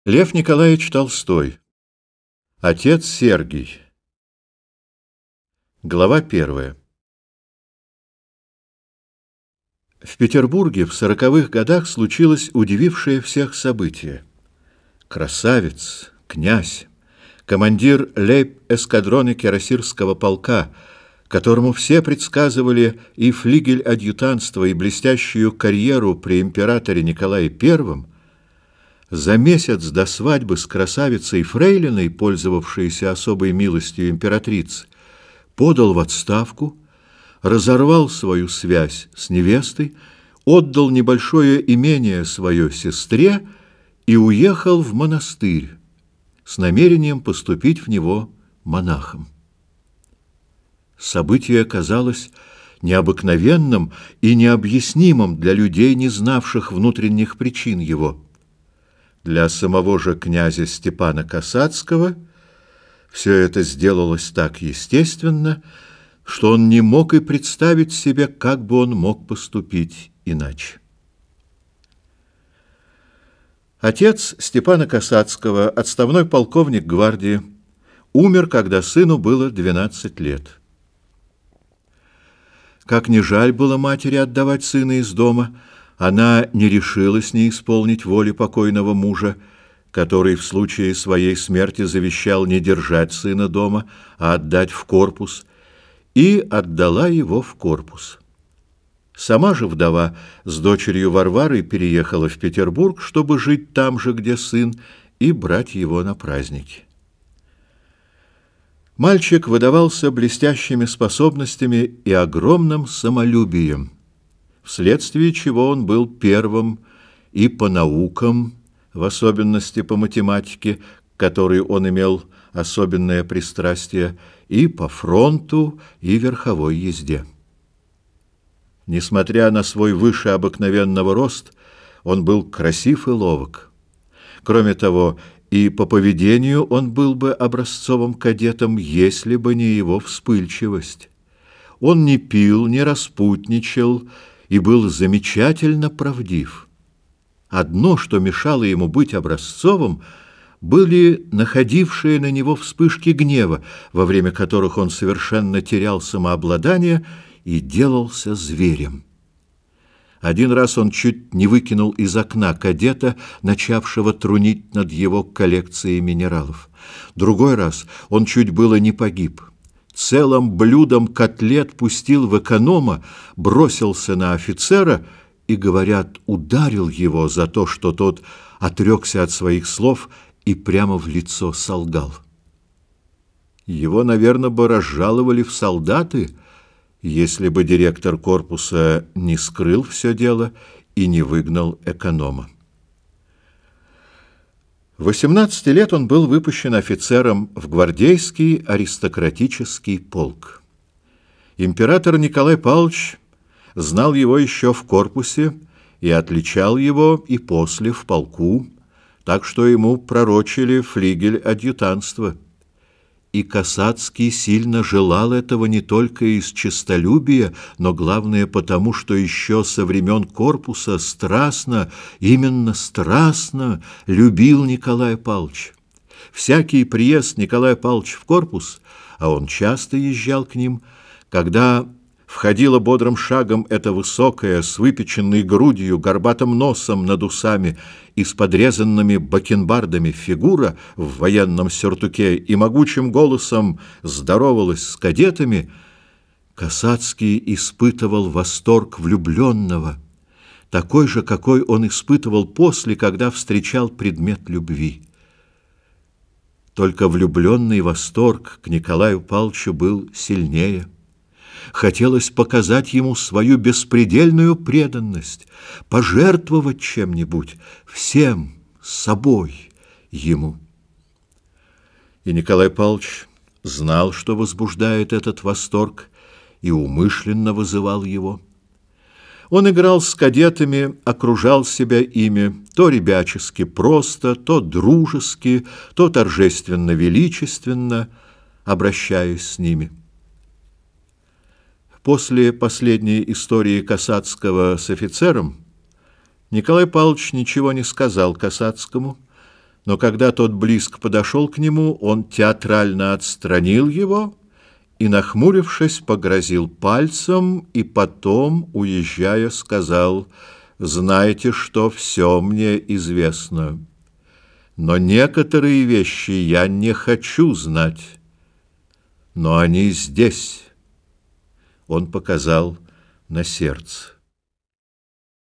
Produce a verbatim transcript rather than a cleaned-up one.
Лев Николаевич Толстой. Отец Сергий. Глава первая. В Петербурге в сороковых годах случилось удивившее всех событие. Красавец, князь, командир лейб-эскадрона кирасирского полка, которому все предсказывали и флигель-адъютантство, и блестящую карьеру при императоре Николае Первом, за месяц до свадьбы с красавицей Фрейлиной, пользовавшейся особой милостью императрицы, подал в отставку, разорвал свою связь с невестой, отдал небольшое имение свое сестре и уехал в монастырь с намерением поступить в него монахом. Событие оказалось необыкновенным и необъяснимым для людей, не знавших внутренних причин его. Для самого же князя Степана Касацкого все это сделалось так естественно, что он не мог и представить себе, как бы он мог поступить иначе. Отец Степана Касацкого, отставной полковник гвардии, умер, когда сыну было двенадцать лет. Как ни жаль было матери отдавать сына из дома, она не решилась не исполнить воли покойного мужа, который в случае своей смерти завещал не держать сына дома, а отдать в корпус, и отдала его в корпус. Сама же вдова с дочерью Варварой переехала в Петербург, чтобы жить там же, где сын, и брать его на праздники. Мальчик выдавался блестящими способностями и огромным самолюбием, вследствие чего он был первым и по наукам, в особенности по математике, к которой он имел особенное пристрастие, и по фронту, и верховой езде. Несмотря на свой выше обыкновенного рост, он был красив и ловок. Кроме того, и по поведению он был бы образцовым кадетом, если бы не его вспыльчивость. Он не пил, не распутничал и был замечательно правдив. Одно, что мешало ему быть образцовым, были находившие на него вспышки гнева, во время которых он совершенно терял самообладание и делался зверем. Один раз он чуть не выкинул из окна кадета, начавшего трунить над его коллекцией минералов. Другой раз он чуть было не погиб. Целым блюдом котлет пустил в эконома, бросился на офицера и, говорят, ударил его за то, что тот отрекся от своих слов и прямо в лицо солгал. Его, наверное, бы разжаловали в солдаты, если бы директор корпуса не скрыл все дело и не выгнал эконома. В восемнадцать лет он был выпущен офицером в гвардейский аристократический полк. Император Николай Павлович знал его еще в корпусе и отличал его и после в полку, так что ему пророчили флигель-адъютантство. И Касацкий сильно желал этого не только из честолюбия, но главное потому, что еще со времен корпуса страстно, именно страстно любил Николая Павловича. Всякий приезд Николая Павловича в корпус, а он часто езжал к ним, когда входила бодрым шагом эта высокая, с выпеченной грудью, горбатым носом над усами и с подрезанными бакенбардами фигура в военном сюртуке и могучим голосом здоровалась с кадетами, Касацкий испытывал восторг влюбленного, такой же, какой он испытывал после, когда встречал предмет любви. Только влюбленный восторг к Николаю Павловичу был сильнее. Хотелось показать ему свою беспредельную преданность, пожертвовать чем-нибудь, всем, собой ему. И Николай Павлович знал, что возбуждает этот восторг, и умышленно вызывал его. Он играл с кадетами, окружал себя ими, то ребячески просто, то дружески, то торжественно-величественно, обращаясь с ними. После последней истории Касацкого с офицером Николай Павлович ничего не сказал Касацкому, Но когда тот близко подошел к нему, он театрально отстранил его и, нахмурившись, погрозил пальцем и потом, уезжая, сказал: «Знаете, что все мне известно, но некоторые вещи я не хочу знать, но они здесь». Он показал на сердце.